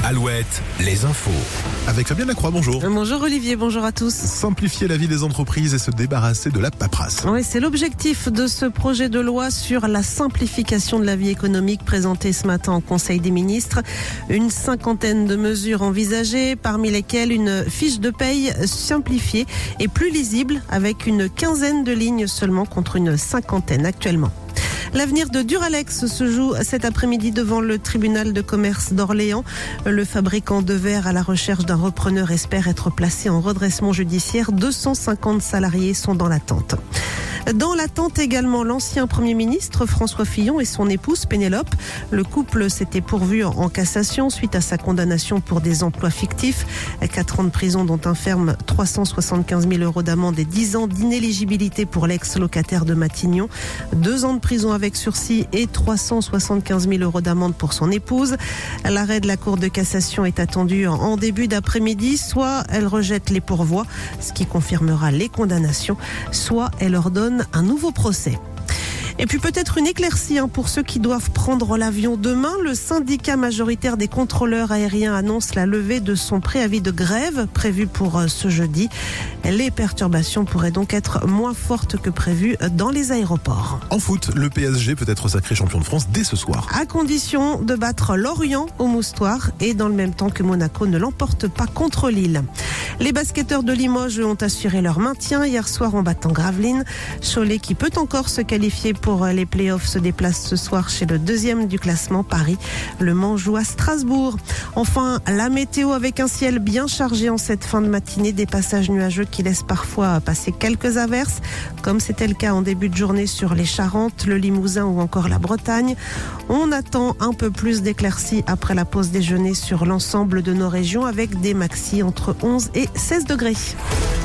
Alouette, les infos. Avec Fabienne Lacroix, bonjour. Bonjour Olivier, bonjour à tous. Simplifier la vie des entreprises et se débarrasser de la paperasse. Oui, c'est l'objectif de ce projet de loi sur la simplification de la vie économique présenté ce matin au Conseil des ministres. Une cinquantaine de mesures envisagées, parmi lesquelles une fiche de paye simplifiée et plus lisible avec une quinzaine de lignes seulement contre une cinquantaine actuellement. L'avenir de Duralex se joue cet après-midi devant le tribunal de commerce d'Orléans. Le fabricant de verre à la recherche d'un repreneur espère être placé en redressement judiciaire. 250 salariés sont dans l'attente. Dans l'attente également, l'ancien Premier ministre François Fillon et son épouse Pénélope. Le couple s'était pourvu en cassation suite à sa condamnation pour des emplois fictifs. 4 ans de prison dont un ferme 375 000 € d'amende et 10 ans d'inéligibilité pour l'ex-locataire de Matignon. 2 ans de prison avec sursis et 375 000 € d'amende pour son épouse. L'arrêt de la Cour de cassation est attendu en début d'après-midi. Soit elle rejette les pourvois, ce qui confirmera les condamnations, soit elle ordonne un nouveau procès. Et puis peut-être une éclaircie pour ceux qui doivent prendre l'avion demain. Le syndicat majoritaire des contrôleurs aériens annonce la levée de son préavis de grève prévu pour ce jeudi. Les perturbations pourraient donc être moins fortes que prévu dans les aéroports. En foot, le PSG peut être sacré champion de France dès ce soir. À condition de battre Lorient au Moustoir et dans le même temps que Monaco ne l'emporte pas contre Lille. Les basketteurs de Limoges ont assuré leur maintien hier soir en battant Gravelines. Cholet, qui peut encore se qualifier pour les playoffs, se déplace ce soir chez le 2e du classement, Paris. Le Mans joue à Strasbourg. Enfin, la météo avec un ciel bien chargé en cette fin de matinée, des passages nuageux qui laissent parfois passer quelques averses, comme c'était le cas en début de journée sur les Charentes, le Limousin ou encore la Bretagne. On attend un peu plus d'éclaircies après la pause déjeuner sur l'ensemble de nos régions avec des maxis entre 11 et 16 degrés.